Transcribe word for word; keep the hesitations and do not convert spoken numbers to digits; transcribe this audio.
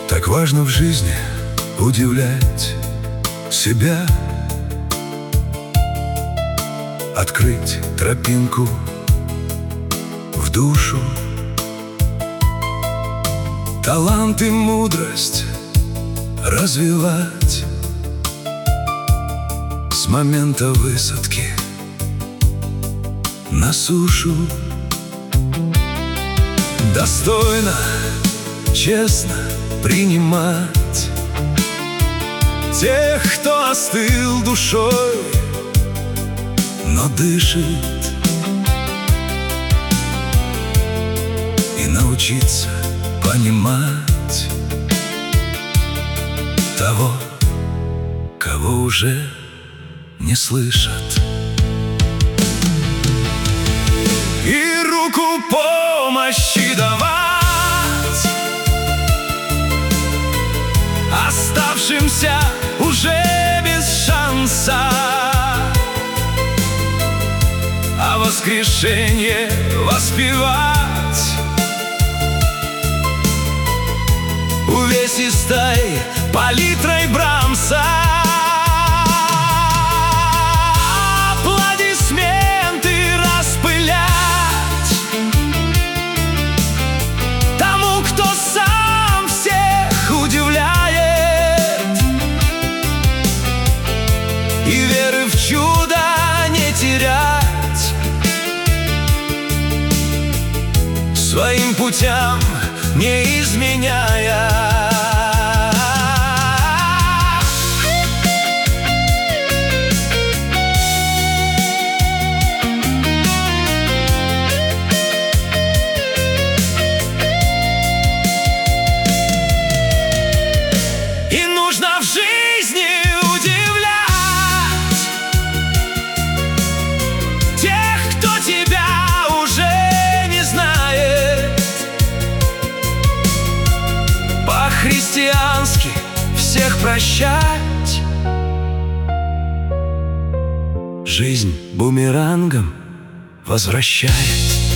Так важно в жизни удивлять себя, открыть тропинку в душу, талант и мудрость развивать с момента высадки на сушу. Достойно, честно принимать тех, кто остыл душой, но дышит, и научиться понимать того, кого уже не слышат. И руку помощи давать оставшимся уже без шанса, а воскрешение воспевать увесистой палитрой Брамса. Аплодисменты распылять тому, кто сам всех удивляет, и веры в чудо не терять, своим путям не изменяя. И нужно в жизни удивлять тех, кто тебя уже не знает, по-христиански всех прощать. Жизнь бумерангом возвращает.